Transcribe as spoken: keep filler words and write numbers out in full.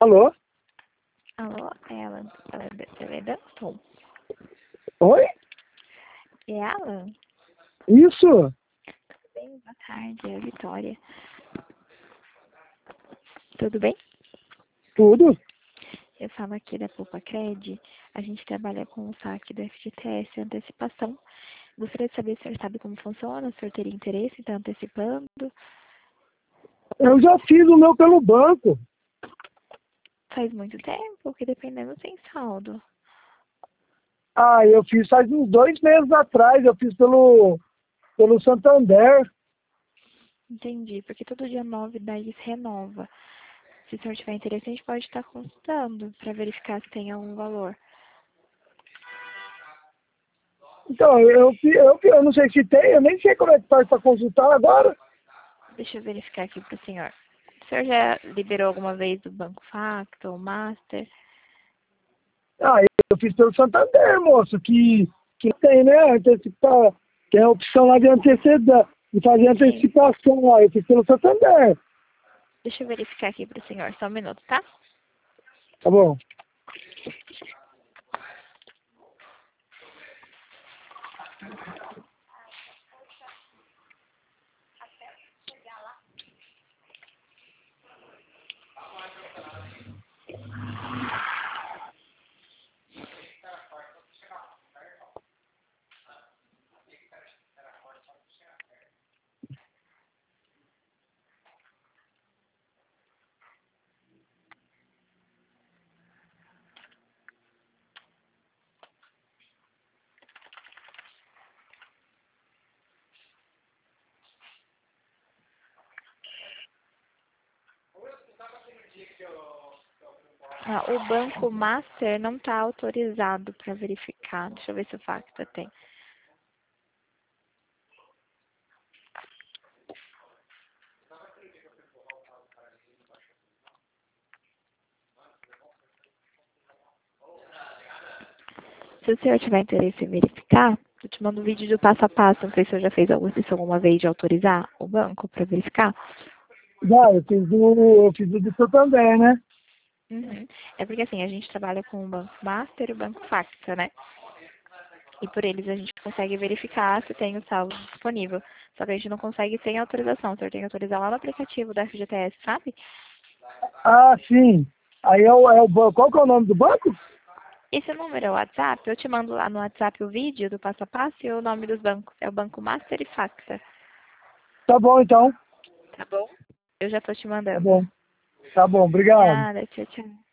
Alô? Alô, é Alan, ela é da Teledanton? Oi? É Alan? Isso? Bem, boa tarde, é a Vitória. Tudo bem? Tudo? Eu falo aqui da Poupa Cred. A gente trabalha com o saque do F G T S antecipação. Gostaria de saber se o senhor sabe como funciona, se o senhor teria interesse em estar antecipando. Eu já fiz o meu pelo banco. Faz muito tempo que dependendo tem saldo. Ah, eu fiz faz uns dois meses atrás, eu fiz pelo, pelo Santander. Entendi, porque todo dia nove daí se renova. Se o senhor tiver interesse, a gente pode estar consultando para verificar se tem algum valor. Então, eu, fi- eu, fi- eu não sei se tem, eu nem sei como é que faz para consultar agora. Deixa eu verificar aqui para o senhor. O senhor já liberou alguma vez do Banco Facto ou Master? Ah, eu fiz pelo Santander, moço, que, que tem, né, antecipar, tem a opção lá de antecedar, de fazer Sim. antecipação lá, eu fiz pelo Santander. Deixa eu verificar aqui para o senhor, só um minuto, tá? Tá bom? Ah, o Banco Master não está autorizado para verificar. Deixa eu ver se o Facta tem. Se o senhor tiver interesse em verificar, eu te mando um vídeo do passo a passo. Não sei se o senhor já fez algo- isso alguma vez de autorizar o banco para verificar. Já, eu fiz o, eu fiz o do Santander, né? Uhum. É porque assim, a gente trabalha com o Banco Master e o Banco Facta, né? E por eles a gente consegue verificar se tem o saldo disponível. Só que a gente não consegue sem autorização. O senhor tem que autorizar lá no aplicativo da F G T S, sabe? Ah, sim. Aí é o, é o banco. Qual que é o nome do banco? Esse número é o WhatsApp. Eu te mando lá no WhatsApp o vídeo do passo a passo e o nome dos bancos. É o Banco Master e Facta. Tá bom, então. Tá bom? Eu já tô te Tá mandando. bom. Tá bom, obrigado. Nada, tchau, tchau.